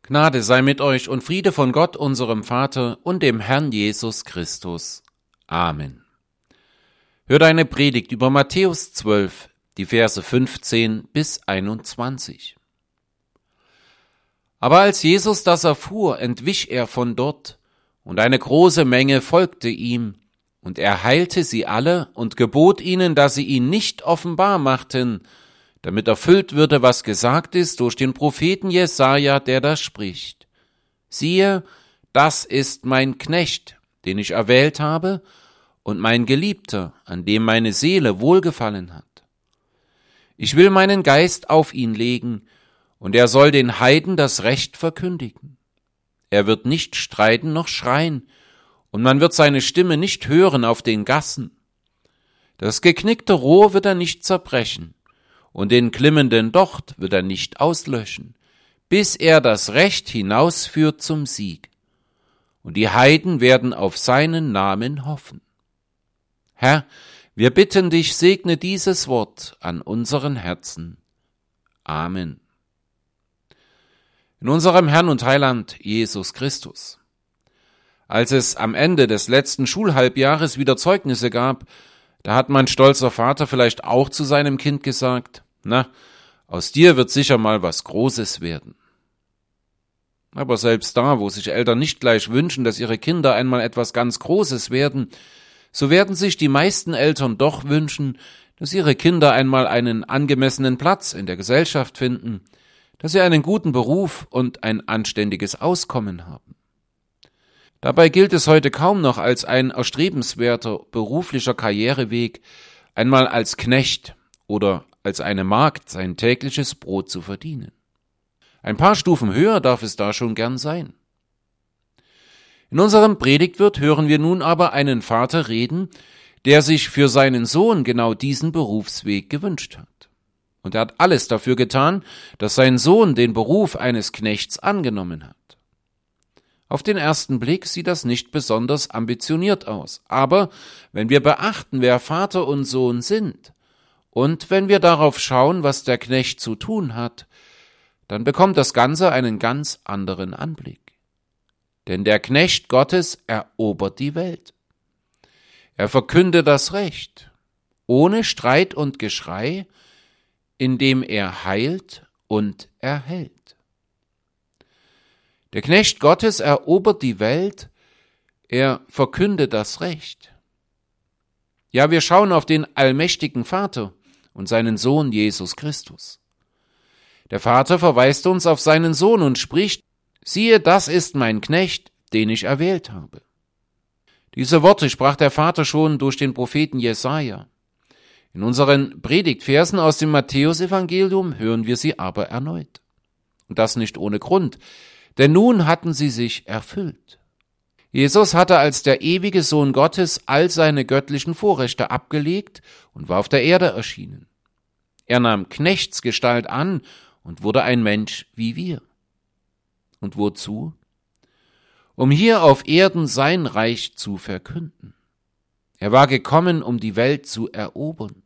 Gnade sei mit euch und Friede von Gott, unserem Vater und dem Herrn Jesus Christus. Amen. Hört eine Predigt über Matthäus 12, die Verse 15 bis 21. Aber als Jesus das erfuhr, entwich er von dort, und eine große Menge folgte ihm, und er heilte sie alle und gebot ihnen, dass sie ihn nicht offenbar machten, damit erfüllt würde, was gesagt ist durch den Propheten Jesaja, der da spricht. Siehe, das ist mein Knecht, den ich erwählt habe, und mein Geliebter, an dem meine Seele wohlgefallen hat. Ich will meinen Geist auf ihn legen, und er soll den Heiden das Recht verkündigen. Er wird nicht streiten noch schreien, und man wird seine Stimme nicht hören auf den Gassen. Das geknickte Rohr wird er nicht zerbrechen, und den glimmenden Docht wird er nicht auslöschen, bis er das Recht hinausführt zum Sieg. Und die Heiden werden auf seinen Namen hoffen. Herr, wir bitten dich, segne dieses Wort an unseren Herzen. Amen. In unserem Herrn und Heiland Jesus Christus. Als es am Ende des letzten Schulhalbjahres wieder Zeugnisse gab, da hat mein stolzer Vater vielleicht auch zu seinem Kind gesagt, na, aus dir wird sicher mal was Großes werden. Aber selbst da, wo sich Eltern nicht gleich wünschen, dass ihre Kinder einmal etwas ganz Großes werden, so werden sich die meisten Eltern doch wünschen, dass ihre Kinder einmal einen angemessenen Platz in der Gesellschaft finden, dass sie einen guten Beruf und ein anständiges Auskommen haben. Dabei gilt es heute kaum noch als ein erstrebenswerter beruflicher Karriereweg, einmal als Knecht oder als eine Magd sein tägliches Brot zu verdienen. Ein paar Stufen höher darf es da schon gern sein. In unserem Predigtwirt hören wir nun aber einen Vater reden, der sich für seinen Sohn genau diesen Berufsweg gewünscht hat. Und er hat alles dafür getan, dass sein Sohn den Beruf eines Knechts angenommen hat. Auf den ersten Blick sieht das nicht besonders ambitioniert aus. Aber wenn wir beachten, wer Vater und Sohn sind, und wenn wir darauf schauen, was der Knecht zu tun hat, dann bekommt das Ganze einen ganz anderen Anblick. Denn der Knecht Gottes erobert die Welt. Er verkündet das Recht, ohne Streit und Geschrei, indem er heilt und erhält. Der Knecht Gottes erobert die Welt, er verkündet das Recht. Ja, wir schauen auf den allmächtigen Vater und seinen Sohn Jesus Christus. Der Vater verweist uns auf seinen Sohn und spricht, siehe, das ist mein Knecht, den ich erwählt habe. Diese Worte sprach der Vater schon durch den Propheten Jesaja. In unseren Predigtversen aus dem Matthäusevangelium hören wir sie aber erneut. Und das nicht ohne Grund, denn nun hatten sie sich erfüllt. Jesus hatte als der ewige Sohn Gottes all seine göttlichen Vorrechte abgelegt und war auf der Erde erschienen. Er nahm Knechtsgestalt an und wurde ein Mensch wie wir. Und wozu? Um hier auf Erden sein Reich zu verkünden. Er war gekommen, um die Welt zu erobern.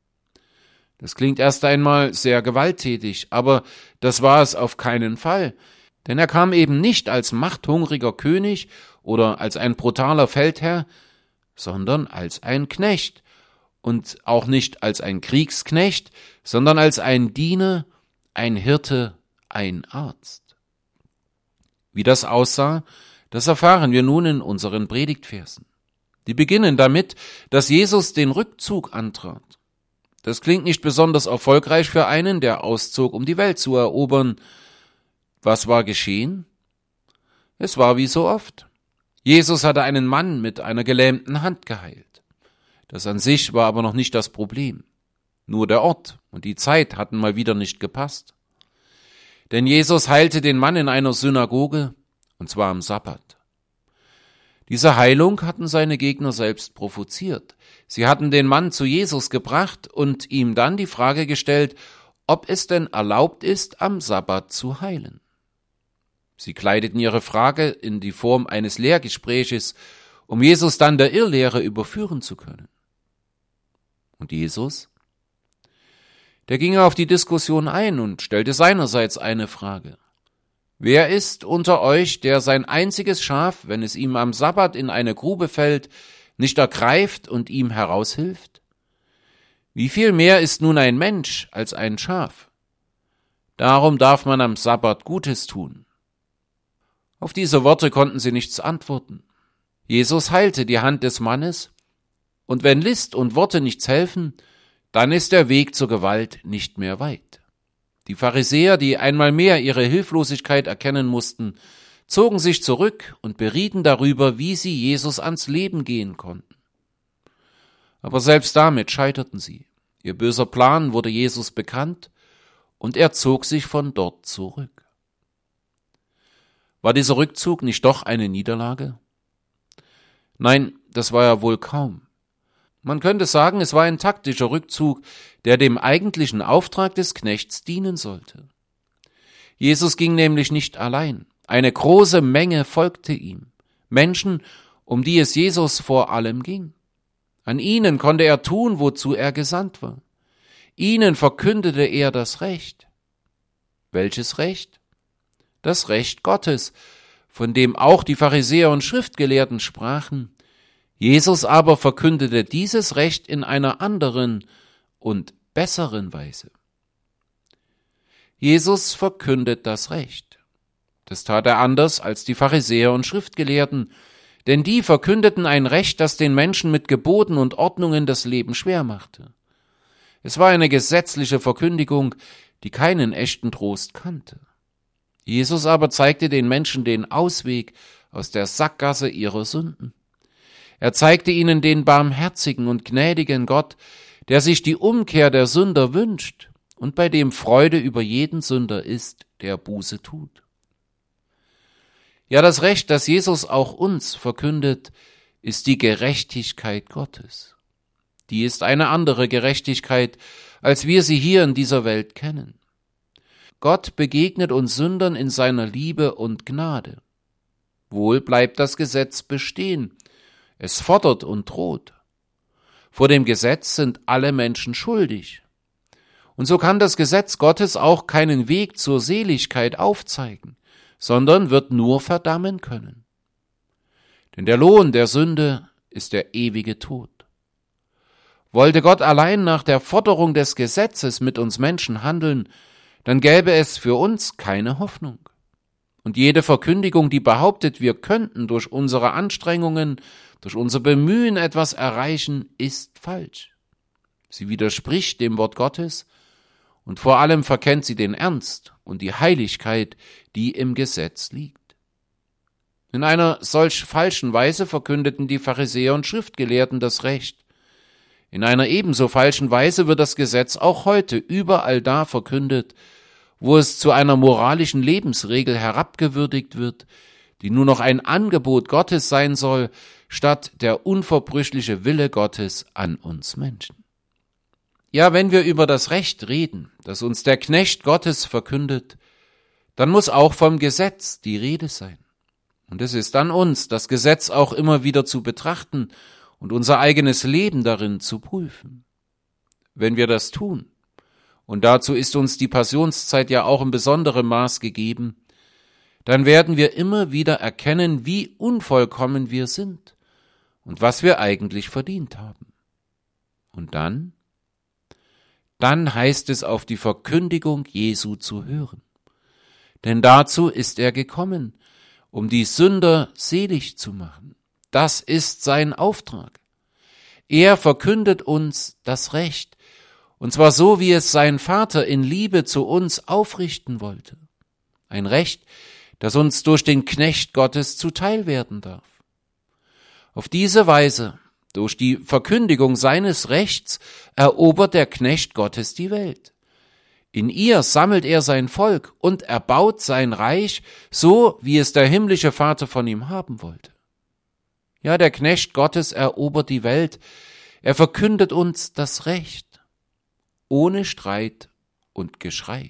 Das klingt erst einmal sehr gewalttätig, aber das war es auf keinen Fall. Denn er kam eben nicht als machthungriger König oder als ein brutaler Feldherr, sondern als ein Knecht. Und auch nicht als ein Kriegsknecht, sondern als ein Diener, ein Hirte, ein Arzt. Wie das aussah, das erfahren wir nun in unseren Predigtversen. Die beginnen damit, dass Jesus den Rückzug antrat. Das klingt nicht besonders erfolgreich für einen, der auszog, um die Welt zu erobern. Was war geschehen? Es war wie so oft. Jesus hatte einen Mann mit einer gelähmten Hand geheilt. Das an sich war aber noch nicht das Problem. Nur der Ort und die Zeit hatten mal wieder nicht gepasst. Denn Jesus heilte den Mann in einer Synagoge, und zwar am Sabbat. Diese Heilung hatten seine Gegner selbst provoziert. Sie hatten den Mann zu Jesus gebracht und ihm dann die Frage gestellt, ob es denn erlaubt ist, am Sabbat zu heilen. Sie kleideten ihre Frage in die Form eines Lehrgespräches, um Jesus dann der Irrlehre überführen zu können. Und Jesus? Der ging auf die Diskussion ein und stellte seinerseits eine Frage. Wer ist unter euch, der sein einziges Schaf, wenn es ihm am Sabbat in eine Grube fällt, nicht ergreift und ihm heraushilft? Wie viel mehr ist nun ein Mensch als ein Schaf? Darum darf man am Sabbat Gutes tun. Auf diese Worte konnten sie nichts antworten. Jesus heilte die Hand des Mannes, und wenn List und Worte nichts helfen, dann ist der Weg zur Gewalt nicht mehr weit. Die Pharisäer, die einmal mehr ihre Hilflosigkeit erkennen mussten, zogen sich zurück und berieten darüber, wie sie Jesus ans Leben gehen konnten. Aber selbst damit scheiterten sie. Ihr böser Plan wurde Jesus bekannt, und er zog sich von dort zurück. War dieser Rückzug nicht doch eine Niederlage? Nein, das war er wohl kaum. Man könnte sagen, es war ein taktischer Rückzug, der dem eigentlichen Auftrag des Knechts dienen sollte. Jesus ging nämlich nicht allein. Eine große Menge folgte ihm. Menschen, um die es Jesus vor allem ging. An ihnen konnte er tun, wozu er gesandt war. Ihnen verkündete er das Recht. Welches Recht? Das Recht Gottes, von dem auch die Pharisäer und Schriftgelehrten sprachen. Jesus aber verkündete dieses Recht in einer anderen und besseren Weise. Jesus verkündet das Recht. Das tat er anders als die Pharisäer und Schriftgelehrten, denn die verkündeten ein Recht, das den Menschen mit Geboten und Ordnungen das Leben schwer machte. Es war eine gesetzliche Verkündigung, die keinen echten Trost kannte. Jesus aber zeigte den Menschen den Ausweg aus der Sackgasse ihrer Sünden. Er zeigte ihnen den barmherzigen und gnädigen Gott, der sich die Umkehr der Sünder wünscht und bei dem Freude über jeden Sünder ist, der Buße tut. Ja, das Recht, das Jesus auch uns verkündet, ist die Gerechtigkeit Gottes. Die ist eine andere Gerechtigkeit, als wir sie hier in dieser Welt kennen. Gott begegnet uns Sündern in seiner Liebe und Gnade. Wohl bleibt das Gesetz bestehen. Es fordert und droht. Vor dem Gesetz sind alle Menschen schuldig. Und so kann das Gesetz Gottes auch keinen Weg zur Seligkeit aufzeigen, sondern wird nur verdammen können. Denn der Lohn der Sünde ist der ewige Tod. Wollte Gott allein nach der Forderung des Gesetzes mit uns Menschen handeln, dann gäbe es für uns keine Hoffnung. Und jede Verkündigung, die behauptet, wir könnten durch unsere Anstrengungen, durch unser Bemühen etwas erreichen, ist falsch. Sie widerspricht dem Wort Gottes und vor allem verkennt sie den Ernst und die Heiligkeit, die im Gesetz liegt. In einer solch falschen Weise verkündeten die Pharisäer und Schriftgelehrten das Recht. In einer ebenso falschen Weise wird das Gesetz auch heute überall da verkündet, wo es zu einer moralischen Lebensregel herabgewürdigt wird, die nur noch ein Angebot Gottes sein soll, statt der unverbrüchliche Wille Gottes an uns Menschen. Ja, wenn wir über das Recht reden, das uns der Knecht Gottes verkündet, dann muss auch vom Gesetz die Rede sein. Und es ist an uns, das Gesetz auch immer wieder zu betrachten und unser eigenes Leben darin zu prüfen. Wenn wir das tun, und dazu ist uns die Passionszeit ja auch in besonderem Maß gegeben, dann werden wir immer wieder erkennen, wie unvollkommen wir sind und was wir eigentlich verdient haben. Und dann heißt es, auf die Verkündigung Jesu zu hören. Denn dazu ist er gekommen, um die Sünder selig zu machen. Das ist sein Auftrag. Er verkündet uns das Recht, und zwar so, wie es sein Vater in Liebe zu uns aufrichten wollte. Ein Recht, das uns durch den Knecht Gottes zuteil werden darf. Auf diese Weise, durch die Verkündigung seines Rechts, erobert der Knecht Gottes die Welt. In ihr sammelt er sein Volk und erbaut sein Reich, so wie es der himmlische Vater von ihm haben wollte. Ja, der Knecht Gottes erobert die Welt, er verkündet uns das Recht, ohne Streit und Geschrei.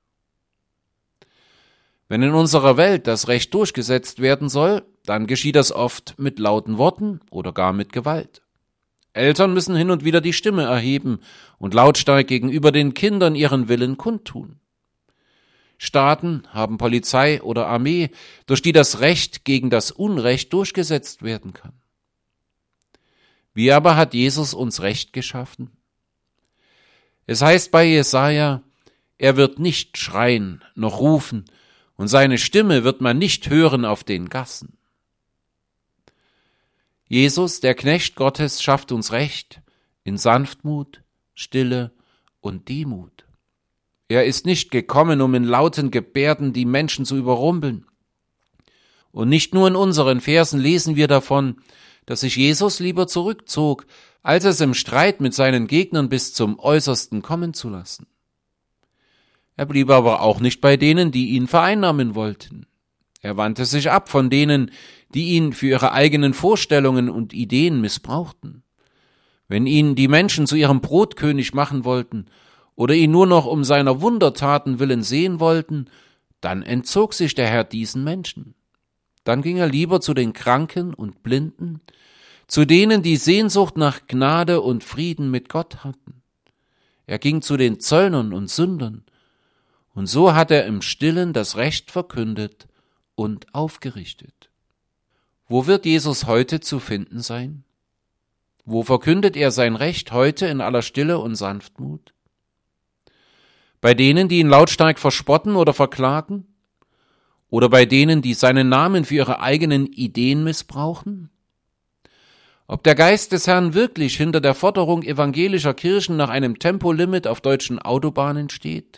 Wenn in unserer Welt das Recht durchgesetzt werden soll, dann geschieht das oft mit lauten Worten oder gar mit Gewalt. Eltern müssen hin und wieder die Stimme erheben und lautstark gegenüber den Kindern ihren Willen kundtun. Staaten haben Polizei oder Armee, durch die das Recht gegen das Unrecht durchgesetzt werden kann. Wie aber hat Jesus uns Recht geschaffen? Es heißt bei Jesaja, er wird nicht schreien noch rufen, und seine Stimme wird man nicht hören auf den Gassen. Jesus, der Knecht Gottes, schafft uns Recht in Sanftmut, Stille und Demut. Er ist nicht gekommen, um in lauten Gebärden die Menschen zu überrumpeln. Und nicht nur in unseren Versen lesen wir davon, dass sich Jesus lieber zurückzog, als es im Streit mit seinen Gegnern bis zum Äußersten kommen zu lassen. Er blieb aber auch nicht bei denen, die ihn vereinnahmen wollten. Er wandte sich ab von denen, die ihn für ihre eigenen Vorstellungen und Ideen missbrauchten. Wenn ihn die Menschen zu ihrem Brotkönig machen wollten oder ihn nur noch um seiner Wundertaten willen sehen wollten, dann entzog sich der Herr diesen Menschen. Dann ging er lieber zu den Kranken und Blinden, zu denen, die Sehnsucht nach Gnade und Frieden mit Gott hatten. Er ging zu den Zöllnern und Sündern, und so hat er im Stillen das Recht verkündet und aufgerichtet. Wo wird Jesus heute zu finden sein? Wo verkündet er sein Recht heute in aller Stille und Sanftmut? Bei denen, die ihn lautstark verspotten oder verklagen? Oder bei denen, die seinen Namen für ihre eigenen Ideen missbrauchen? Ob der Geist des Herrn wirklich hinter der Forderung evangelischer Kirchen nach einem Tempolimit auf deutschen Autobahnen steht?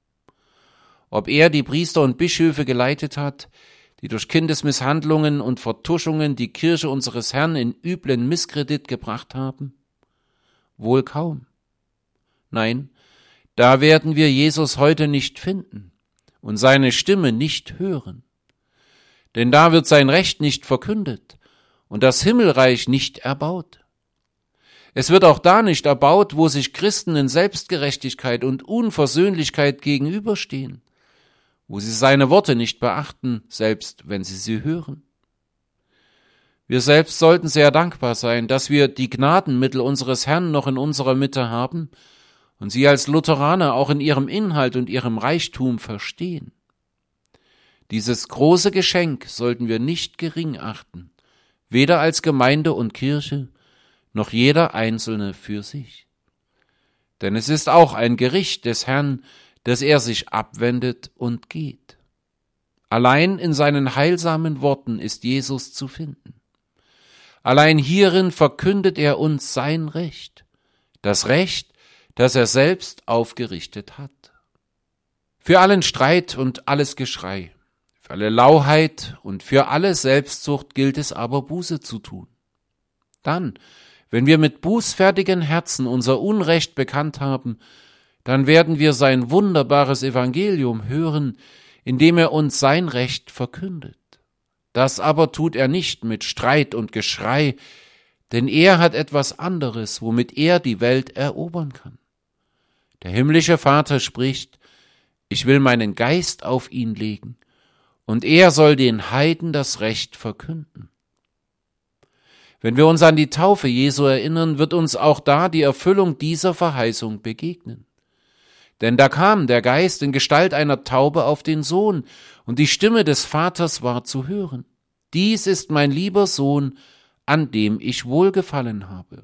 Ob er die Priester und Bischöfe geleitet hat, die durch Kindesmisshandlungen und Vertuschungen die Kirche unseres Herrn in üblen Misskredit gebracht haben? Wohl kaum. Nein, da werden wir Jesus heute nicht finden und seine Stimme nicht hören. Denn da wird sein Recht nicht verkündet und das Himmelreich nicht erbaut. Es wird auch da nicht erbaut, wo sich Christen in Selbstgerechtigkeit und Unversöhnlichkeit gegenüberstehen, wo sie seine Worte nicht beachten, selbst wenn sie hören. Wir selbst sollten sehr dankbar sein, dass wir die Gnadenmittel unseres Herrn noch in unserer Mitte haben und sie als Lutheraner auch in ihrem Inhalt und ihrem Reichtum verstehen. Dieses große Geschenk sollten wir nicht gering achten, weder als Gemeinde und Kirche, noch jeder Einzelne für sich. Denn es ist auch ein Gericht des Herrn, dass er sich abwendet und geht. Allein in seinen heilsamen Worten ist Jesus zu finden. Allein hierin verkündet er uns sein Recht, das Recht, das er selbst aufgerichtet hat. Für allen Streit und alles Geschrei, für alle Lauheit und für alle Selbstsucht gilt es aber, Buße zu tun. Dann, wenn wir mit bußfertigen Herzen unser Unrecht bekannt haben, dann werden wir sein wunderbares Evangelium hören, indem er uns sein Recht verkündet. Das aber tut er nicht mit Streit und Geschrei, denn er hat etwas anderes, womit er die Welt erobern kann. Der himmlische Vater spricht, ich will meinen Geist auf ihn legen, und er soll den Heiden das Recht verkünden. Wenn wir uns an die Taufe Jesu erinnern, wird uns auch da die Erfüllung dieser Verheißung begegnen. Denn da kam der Geist in Gestalt einer Taube auf den Sohn, und die Stimme des Vaters war zu hören. Dies ist mein lieber Sohn, an dem ich Wohlgefallen habe.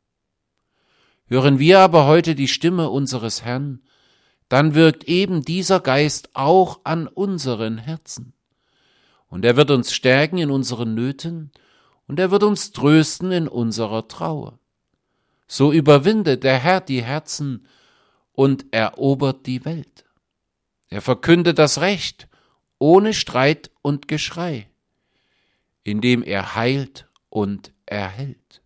Hören wir aber heute die Stimme unseres Herrn, dann wirkt eben dieser Geist auch an unseren Herzen. Und er wird uns stärken in unseren Nöten, und er wird uns trösten in unserer Trauer. So überwindet der Herr die Herzen und erobert die Welt. Er verkündet das Recht ohne Streit und Geschrei, indem er heilt und erhält.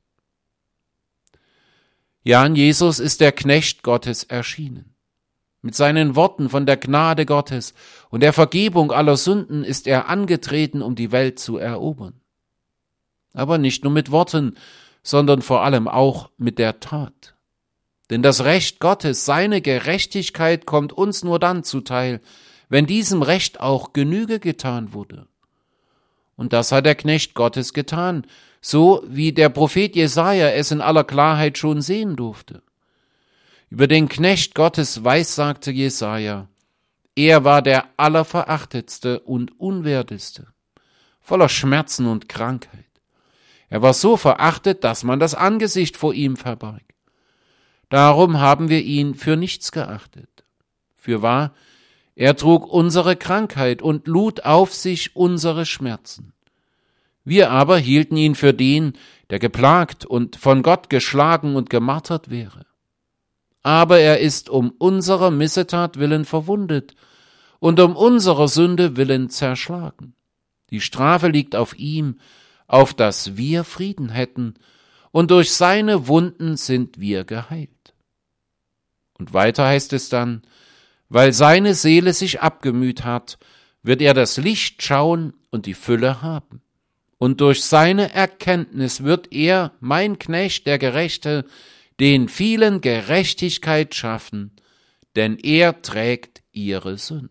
Ja, in Jesus ist der Knecht Gottes erschienen. Mit seinen Worten von der Gnade Gottes und der Vergebung aller Sünden ist er angetreten, um die Welt zu erobern. Aber nicht nur mit Worten, sondern vor allem auch mit der Tat. Denn das Recht Gottes, seine Gerechtigkeit kommt uns nur dann zuteil, wenn diesem Recht auch Genüge getan wurde. Und das hat der Knecht Gottes getan, so wie der Prophet Jesaja es in aller Klarheit schon sehen durfte. Über den Knecht Gottes weissagte Jesaja: Er war der Allerverachtetste und Unwerteste, voller Schmerzen und Krankheit. Er war so verachtet, dass man das Angesicht vor ihm verbarg. Darum haben wir ihn für nichts geachtet. Fürwahr, er trug unsere Krankheit und lud auf sich unsere Schmerzen. Wir aber hielten ihn für den, der geplagt und von Gott geschlagen und gemartert wäre. Aber er ist um unserer Missetat willen verwundet und um unserer Sünde willen zerschlagen. Die Strafe liegt auf ihm, auf dass wir Frieden hätten, und durch seine Wunden sind wir geheilt. Und weiter heißt es dann, weil seine Seele sich abgemüht hat, wird er das Licht schauen und die Fülle haben. Und durch seine Erkenntnis wird er, mein Knecht, der Gerechte, den vielen Gerechtigkeit schaffen, denn er trägt ihre Sünden.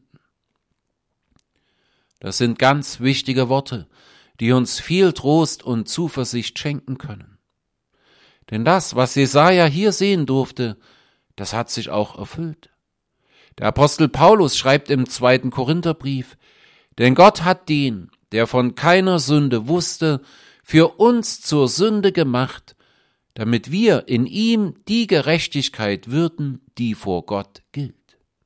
Das sind ganz wichtige Worte, die uns viel Trost und Zuversicht schenken können. Denn das, was Jesaja hier sehen durfte, das hat sich auch erfüllt. Der Apostel Paulus schreibt im 2. Korintherbrief, denn Gott hat den, der von keiner Sünde wusste, für uns zur Sünde gemacht, damit wir in ihm die Gerechtigkeit würden, die vor Gott gilt.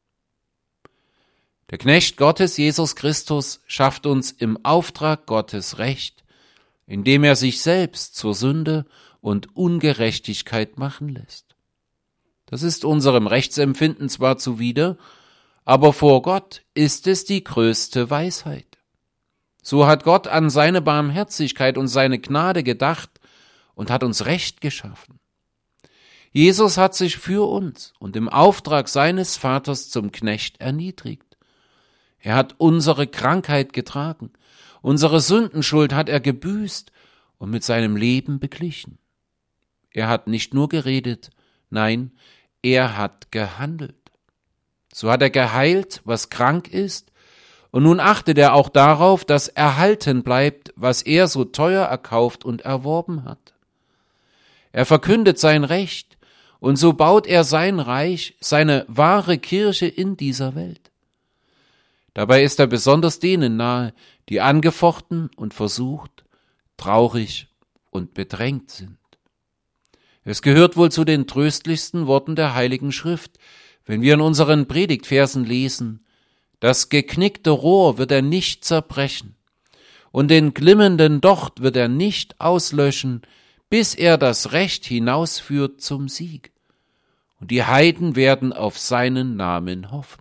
Der Knecht Gottes, Jesus Christus, schafft uns im Auftrag Gottes Recht, indem er sich selbst zur Sünde und Ungerechtigkeit machen lässt. Das ist unserem Rechtsempfinden zwar zuwider, aber vor Gott ist es die größte Weisheit. So hat Gott an seine Barmherzigkeit und seine Gnade gedacht und hat uns Recht geschaffen. Jesus hat sich für uns und im Auftrag seines Vaters zum Knecht erniedrigt. Er hat unsere Krankheit getragen, unsere Sündenschuld hat er gebüßt und mit seinem Leben beglichen. Er hat nicht nur geredet, nein, er hat gehandelt. So hat er geheilt, was krank ist, und nun achtet er auch darauf, dass erhalten bleibt, was er so teuer erkauft und erworben hat. Er verkündet sein Recht, und so baut er sein Reich, seine wahre Kirche in dieser Welt. Dabei ist er besonders denen nahe, die angefochten und versucht, traurig und bedrängt sind. Es gehört wohl zu den tröstlichsten Worten der Heiligen Schrift, wenn wir in unseren Predigtversen lesen, das geknickte Rohr wird er nicht zerbrechen und den glimmenden Docht wird er nicht auslöschen, bis er das Recht hinausführt zum Sieg. Und die Heiden werden auf seinen Namen hoffen.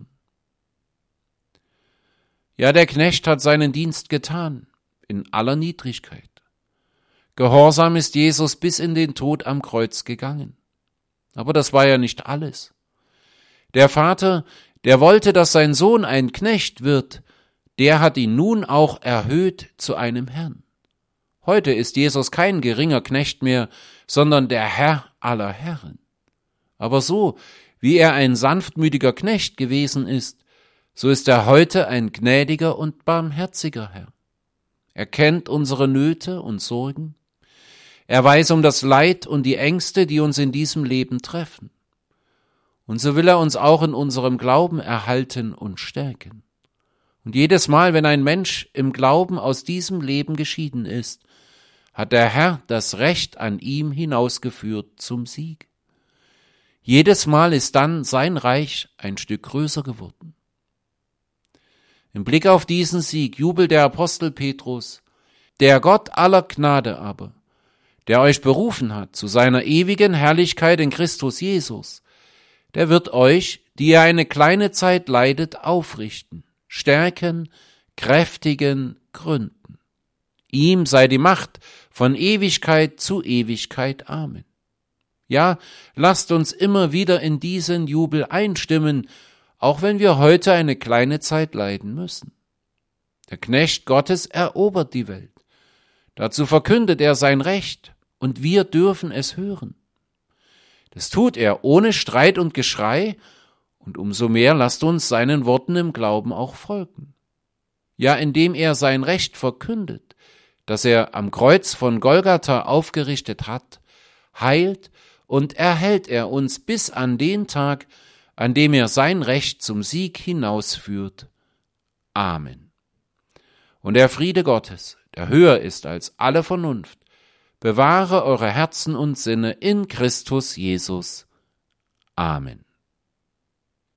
Ja, der Knecht hat seinen Dienst getan, in aller Niedrigkeit. Gehorsam ist Jesus bis in den Tod am Kreuz gegangen. Aber das war ja nicht alles. Der Vater, der wollte, dass sein Sohn ein Knecht wird, der hat ihn nun auch erhöht zu einem Herrn. Heute ist Jesus kein geringer Knecht mehr, sondern der Herr aller Herren. Aber so, wie er ein sanftmütiger Knecht gewesen ist, so ist er heute ein gnädiger und barmherziger Herr. Er kennt unsere Nöte und Sorgen. Er weiß um das Leid und die Ängste, die uns in diesem Leben treffen. Und so will er uns auch in unserem Glauben erhalten und stärken. Und jedes Mal, wenn ein Mensch im Glauben aus diesem Leben geschieden ist, hat der Herr das Recht an ihm hinausgeführt zum Sieg. Jedes Mal ist dann sein Reich ein Stück größer geworden. Im Blick auf diesen Sieg jubelt der Apostel Petrus, der Gott aller Gnade aber, der euch berufen hat zu seiner ewigen Herrlichkeit in Christus Jesus, der wird euch, die ihr eine kleine Zeit leidet, aufrichten, stärken, kräftigen, gründen. Ihm sei die Macht von Ewigkeit zu Ewigkeit. Amen. Ja, lasst uns immer wieder in diesen Jubel einstimmen, auch wenn wir heute eine kleine Zeit leiden müssen. Der Knecht Gottes erobert die Welt. Dazu verkündet er sein Recht, und wir dürfen es hören. Das tut er ohne Streit und Geschrei, und umso mehr lasst uns seinen Worten im Glauben auch folgen. Ja, indem er sein Recht verkündet, das er am Kreuz von Golgatha aufgerichtet hat, heilt und erhält er uns bis an den Tag, an dem er sein Recht zum Sieg hinausführt. Amen. Und der Friede Gottes, der höher ist als alle Vernunft, bewahre eure Herzen und Sinne in Christus Jesus. Amen.